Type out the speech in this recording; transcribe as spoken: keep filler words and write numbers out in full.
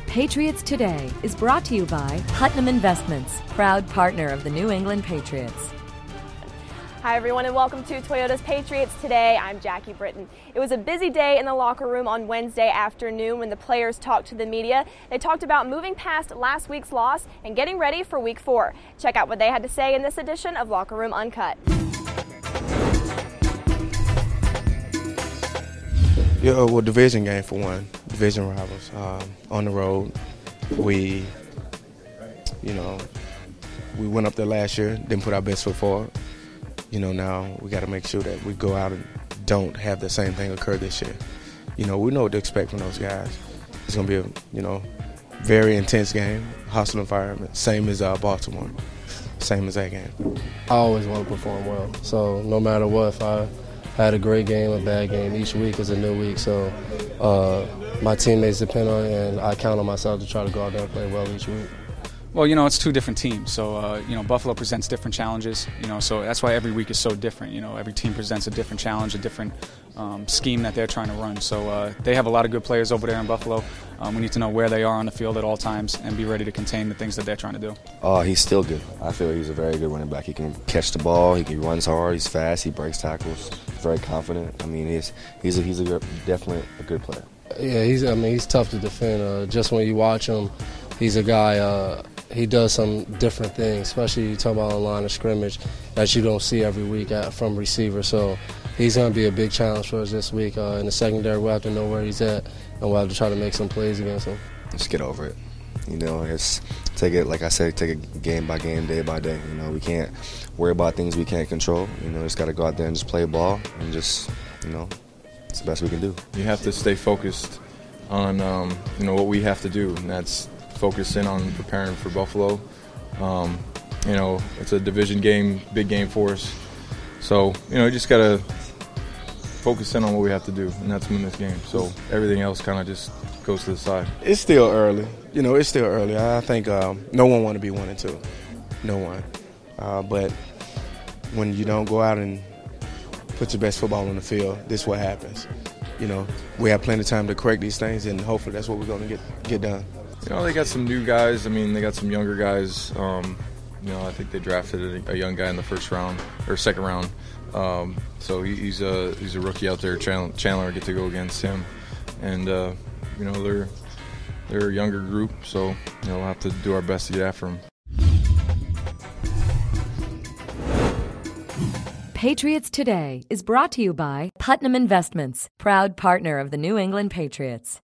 Patriots Today is brought to you by Putnam Investments, proud partner of the New England Patriots. Hi everyone and welcome to Toyota's Patriots Today. I'm Jackie Britton. It was a busy day in the locker room on Wednesday afternoon when the players talked to the media. They talked about moving past last week's loss and getting ready for week four. Check out what they had to say in this edition of Locker Room Uncut. Yeah, well, division game for one. Division rivals. Um, on the road, we, you know, we went up there last year, didn't put our best foot forward. You know, now we got to make sure that we go out and don't have the same thing occur this year. You know, we know what to expect from those guys. It's going to be a, you know, very intense game, hostile environment, same as uh, Baltimore, same as that game. I always want to perform well, so no matter what, if I had a great game, a bad game, each week is a new week, so uh, my teammates depend on it, and I count on myself to try to go out there and play well each week. Well, you know, it's two different teams, so, uh, you know, Buffalo presents different challenges, you know, so that's why every week is so different. You know, every team presents a different challenge, a different um, scheme that they're trying to run. So uh, they have a lot of good players over there in Buffalo. Um, we need to know where they are on the field at all times and be ready to contain the things that they're trying to do. Oh, he's still good. I feel he's a very good running back. He can catch the ball, he, he runs hard, he's fast, he breaks tackles, very confident. I mean, he's he's a, he's a good, definitely a good player. Yeah, he's. I mean, he's tough to defend. Uh, just when you watch him, he's a guy. Uh, he does some different things, especially you talk about a line of scrimmage that you don't see every week at, from receiver. So he's going to be a big challenge for us this week. Uh, in the secondary, we'll have to know where he's at, and we'll have to try to make some plays against him. Just get over it. You know, it's take it like I said, take it game by game, day by day. You know, we can't worry about things we can't control. You know, just got to go out there and just play ball and just, you know, it's the best we can do. You have to stay focused on, um, you know, what we have to do, and that's focus in on preparing for Buffalo. Um, you know, it's a division game, big game for us. So, you know, you just got to focus in on what we have to do, and that's win this game. So everything else kind of just goes to the side. It's still early. You know, it's still early. I think um, no one want to be one and two. No one. Uh, but when you don't go out and put your best football on the field, this is what happens. You know, we have plenty of time to correct these things, and hopefully that's what we're going to get get done. You know, they got some new guys. I mean, they got some younger guys. Um, you know, I think they drafted a, a young guy in the first round or second round. Um, so he, he's a he's a rookie out there. Chandler, Chandler get to go against him, and uh, you know they're they're a younger group. So you know, we'll have to do our best to get after them. Patriots Today is brought to you by Putnam Investments, proud partner of the New England Patriots.